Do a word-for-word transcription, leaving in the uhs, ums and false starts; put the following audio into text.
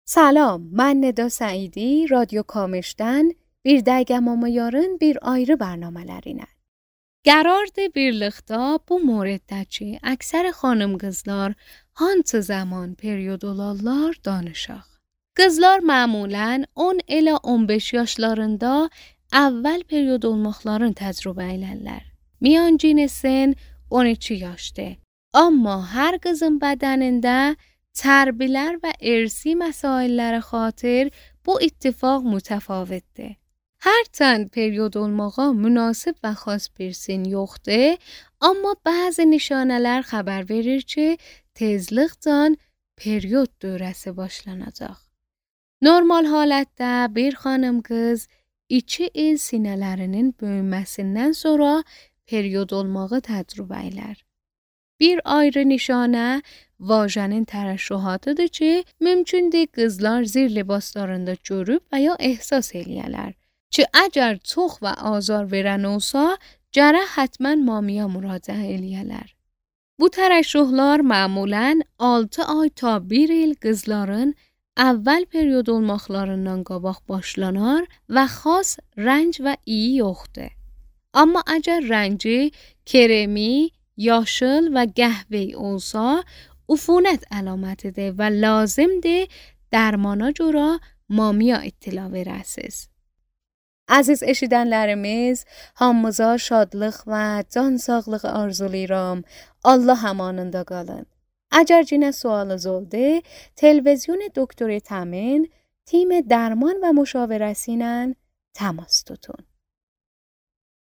Selam, ben Neda Saidi, Radyo Kamış'tan bir dəqiqəmama yarın bir ayrı bərnamələrine. Qərardır birlikdə bu mövzuda əksər xanım qızlar hansı zaman period olarlar danışaq. Qızlar məmulən on ilə on beş yaşlarında əvvəl period olmaqlarını təcrübə elərlər. Miyancin sin on iki yaşdır. Amma hər qızın bədənində tərbilər və irsi məsailərə xatir bu ittifaq mütəfavitdir. Hərçənd period olmağa münasib və xas bir sin yoxdur, amma bəzi nişanələr xəbər verir ki, tezlikdən period dövrəsi başlanacaq. Normal halətdə bir xanım qız iki il sinələrinin böyüməsindən sonra period olmağı təcrübə elər. Bir ayrı nişanə vajenin tərəşühatıdır ki, mümkündür qızlar zir libaslarında görüb və ya ehsas eləyələr ki, əgər çox və azar verən olsa, gərək həttən mamiyə müraciət eləyələr. Bu tərəşühlar məmulən altı ay ta bir il qızların əvvəl period olmaqlarından qabaq başlanar və xas rəng və iyi yoxdur. Amma əgər rəngi kremi, yaşıl və qəhvəyi olsa, ufunət əlamətidir və lazımdır dərmana görə mamiyə ittila verəsiz. Əziz eşidənlərimiz, hamımıza şadlıq və can sağlığı arzulayıram. Allah amanında qalın. Əgər cinə sualınız oldu, televizyon doktor Təmin, تیم درمان و مشاورسی ilə təmas tutun.